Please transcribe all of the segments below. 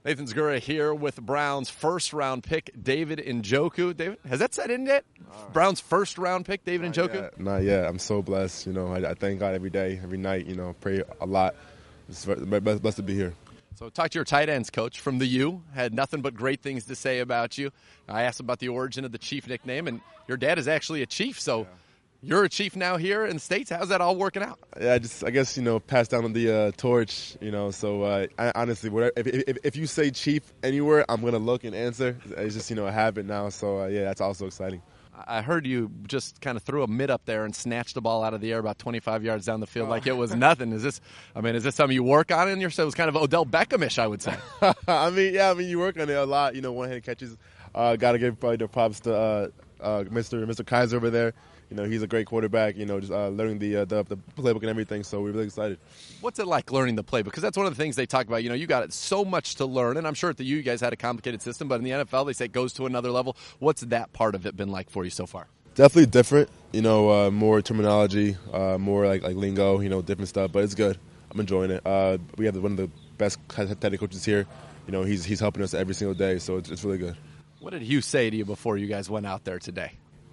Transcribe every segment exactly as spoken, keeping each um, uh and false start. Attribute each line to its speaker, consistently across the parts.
Speaker 1: Nathan Zegura here with Browns first-round pick, David Njoku. David, has that set in yet? Uh, Browns first-round pick, David
Speaker 2: not
Speaker 1: Njoku?
Speaker 2: Yet. Not yet. I'm so blessed. You know, I, I thank God every day, every night. You know, pray a lot. It's blessed, blessed to be here.
Speaker 1: So talk to your tight ends coach from the U. Had nothing but great things to say about you. I asked about the origin of the Chief nickname, and your dad is actually a Chief, so... Yeah. You're a Chief now here in the States. How's that all working out?
Speaker 2: Yeah, I just I guess you know pass down the uh, torch. You know, so uh, I, honestly, whatever, if, if if you say Chief anywhere, I'm gonna look and answer. It's just you know a habit now. So uh, yeah, that's also exciting.
Speaker 1: I heard you just kind of threw a mid up there and snatched the ball out of the air about twenty-five yards down the field, oh. like it was nothing. Is this? I mean, is this something you work on in your? So it was kind of Odell Beckhamish, I would say.
Speaker 2: I mean, yeah, I mean you work on it a lot. You know, one hand catches. Uh, Got to give probably the props to uh, uh, Mister Mister Kaiser over there. You know, he's a great quarterback, you know, just uh, learning the, uh, the the playbook and everything, so we're really excited.
Speaker 1: What's it like learning the playbook? Because that's one of the things they talk about. You know, you got so much to learn, and I'm sure at the U you guys had a complicated system, but in the N F L they say it goes to another level. What's that part of it been like for you so far?
Speaker 2: Definitely different, you know, uh, more terminology, uh, more like, like lingo, you know, different stuff, but it's good. I'm enjoying it. Uh, we have one of the best head coaches here. You know, he's, he's helping us every single day, so it's, it's really good.
Speaker 1: What did Hugh say to you before you guys went out there today?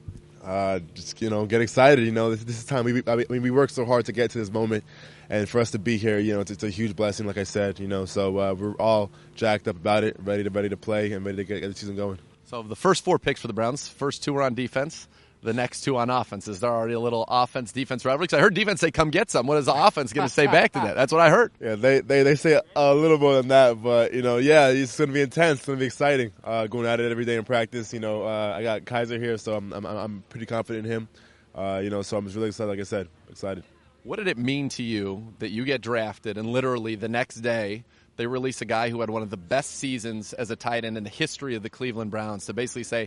Speaker 2: Uh, just, you know, get excited. You know, this, this is time. We, I mean, we worked so hard to get to this moment, and for us to be here, you know, it's, it's a huge blessing, like I said, you know. So uh, we're all jacked up about it, ready to ready to play and ready to get, get the season going.
Speaker 1: So the first four picks for the Browns, first two are on defense. The next two on offense. Is there already a little offense-defense rivalry? Because I heard defense say, come get some. What is the offense going to say back to that? That's what I heard.
Speaker 2: Yeah, they, they, they say a little more than that. But, you know, yeah, it's going to be intense. It's going to be exciting uh, going at it every day in practice. You know, uh, I got Kaiser here, so I'm, I'm, I'm pretty confident in him. Uh, you know, so I'm just really excited, like I said, excited.
Speaker 1: What did it mean to you that you get drafted and literally the next day they release a guy who had one of the best seasons as a tight end in the history of the Cleveland Browns to basically say,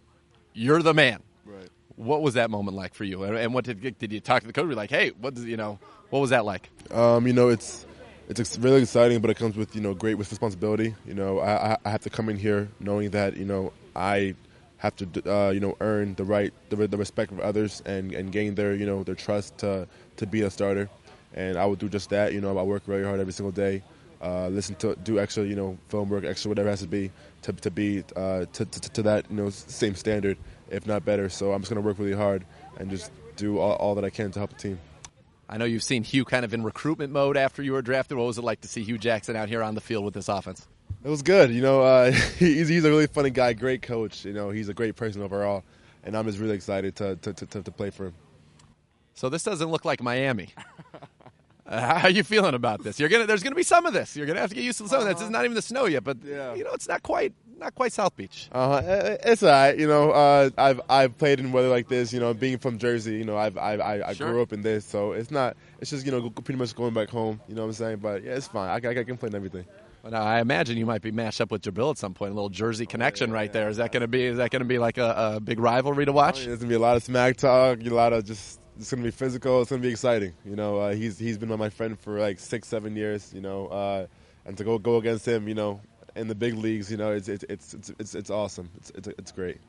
Speaker 1: you're the man?
Speaker 2: Right.
Speaker 1: What was that moment like for you? And what did did you talk to the coach? Be like, hey, what does you know? What was that like?
Speaker 2: Um, you know, it's it's really exciting, but it comes with you know great responsibility. You know, I, I have to come in here knowing that you know I have to uh, you know earn the right the, the respect of others and, and gain their you know their trust to to be a starter, and I will do just that. You know, I work really hard every single day. Uh, listen to do extra, you know, film work, extra whatever it has to be to to be uh, to, to to that you know same standard, if not better. So I'm just gonna work really hard and just do all, all that I can to help the team.
Speaker 1: I know you've seen Hugh kind of in recruitment mode after you were drafted. What was it like to see Hugh Jackson out here on the field with this offense?
Speaker 2: It was good. You know, uh, he's he's a really funny guy, great coach. You know, he's a great person overall, and I'm just really excited to to to, to play for him.
Speaker 1: So this doesn't look like Miami. Uh, how are you feeling about this? You're gonna. There's gonna be some of this. You're gonna have to get used to some uh-huh. of this. It's not even the snow yet, but yeah. you know, it's not quite, not quite South Beach.
Speaker 2: Uh, it's all right. You know, uh, I've I've played in weather like this. You know, being from Jersey, you know, I've, I've I I
Speaker 1: sure.
Speaker 2: grew up in this, so it's not. It's just you know, pretty much going back home. You know what I'm saying? But yeah, it's fine. I, I, I can play in everything.
Speaker 1: Well, now, I imagine you might be matched up with Jabril at some point. A little Jersey connection oh, yeah, right yeah, there. Is that going to be? Is that going to be like a, a big rivalry to watch?
Speaker 2: Oh, yeah, there's going to be a lot of smack talk. A lot of just. It's going to be physical. It's going to be exciting. You know, uh, he's he's been my friend for like six, seven years. You know, uh, and to go go against him, you know, in the big leagues, you know, it's it's it's it's it's, it's awesome. It's, it's it's great.